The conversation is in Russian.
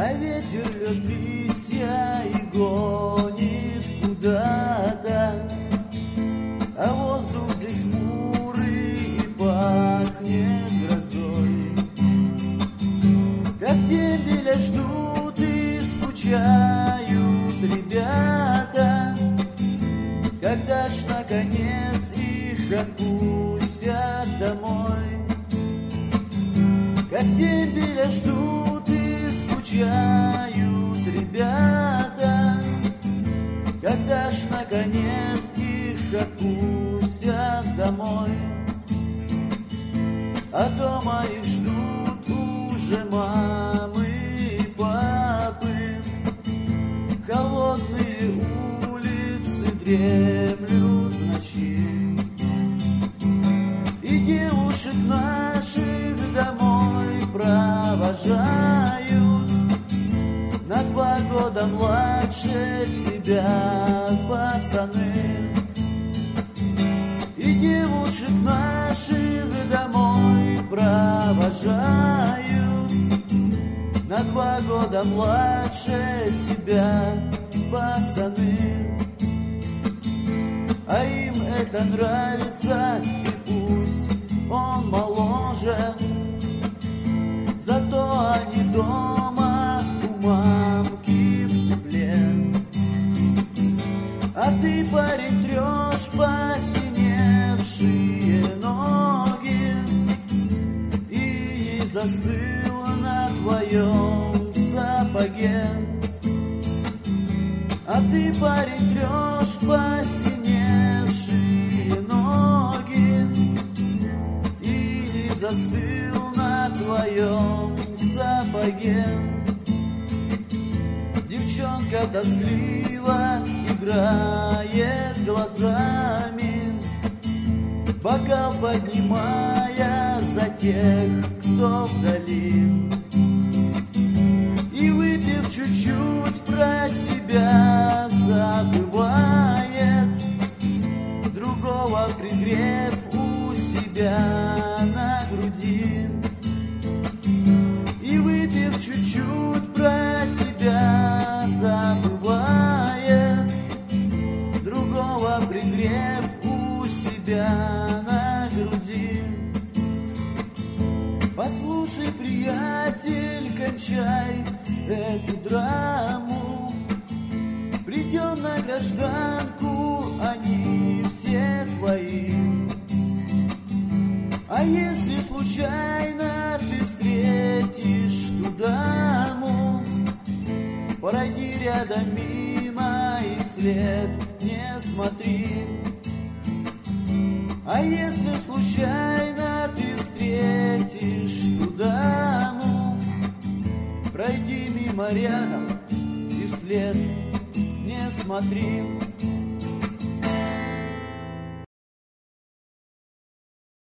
А ветер льет листья и гонит куда-то, а воздух здесь хмурый и пахнет грозой. Как дембеля ждут и скучают ребята, когда ж наконец их отпустят домой. Как дембеля ждут и скучают ребята, когда ж наконец их отпустят домой. А дома их ждут уже мамы и папы, холодные улицы дремлют в ночи, и девушек наших домой провожают на 2 года младше тебя пацаны. И девушек наших домой провожают на 2 года младше тебя пацаны. А им это нравится, и пусть он моложе, зато они дома у мамки в тепле. А ты, парень, трешь посиневшие ноги и не застыл на твоем сапоге. А ты, парень, трешь посиневшие ноги и не застыл на твоем сапоге. Девчонка тоскливо играет глазами, бокал поднимая за тех, кто вдали. И выпив чуть-чуть, про тебя забывает, другого пригрев у себя на груди. И выпив чуть-чуть, про тебя забывает, другого пригрев у себя на груди. Послушай, приятель, кончай эту драму, придем на гражданку, они все твои. А если случайно ты встретишь ту даму, пройди рядом мимо и след не смотри. А если случайно ты встретишь ту даму, пройди мимо рядом и вслед не смотри.